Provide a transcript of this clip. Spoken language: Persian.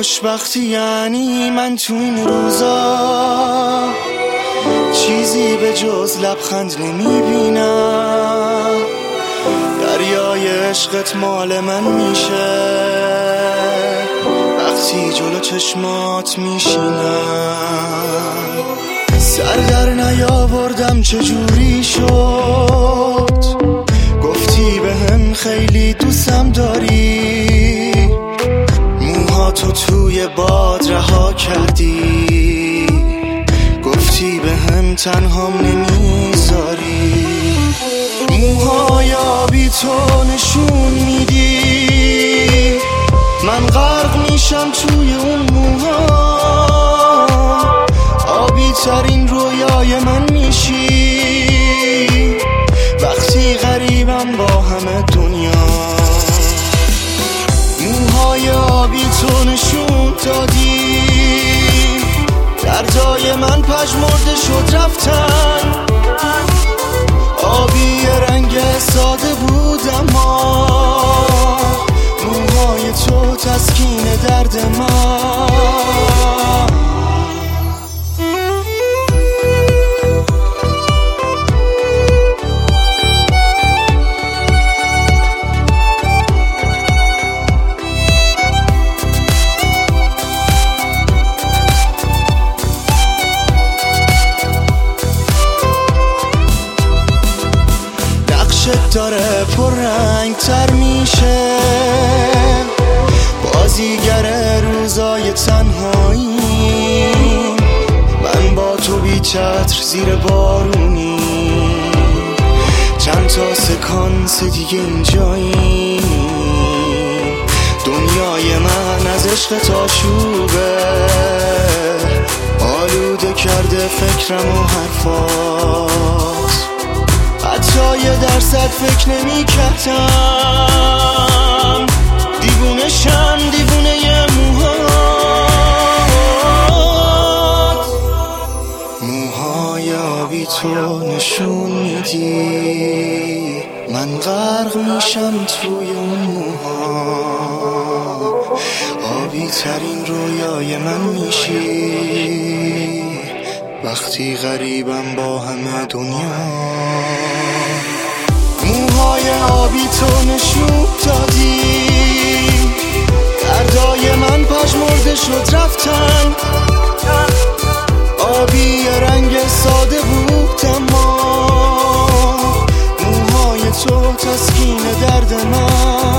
خوشبختی یعنی من تو این روزا چیزی به جز لبخند نمیبینم. دریای عشقت مال من میشه وقتی جلو چشمات میشینم. سر در نیاوردم چجوری شد، گفتی بهم خیلی دوستم داری، موهاتو توی باد رها کردی، گفتی بهم تنهام نمیذاری. موهای آبی تو نشون میدی، من غرق میشم توی اون موها. آبی ترین رویای من میشی وقتی غریبم با همه دنیا. موهای آبی تو نشون دادی، دردای من پژمرده شد رفتن. آبی رنگ ساده بود اما موهای تو تسکین درد من. داره پر رنگ تر میشه، بازیگر روزای تنهایی. من با تو بی چتر زیر بارونی، چند تا سکانس دیگه اینجایی. دنیای من از عشق آشوبه، آلوده کرده فکرم و حرفات. حتی یه درصد فکر نمی کردم دیوونه شم، دیوونه یه موهات. موهای آبی تو نشون میدی، من غرق میشم توی اون موها. آبی ترین رویای من میشی وقتی غریبم با همه دنیا. موهای آبی تو نشون دادی، دردای من پژمرده شد رفتن. آبی رنگ ساده بود اما موهای تو تسکین درد من.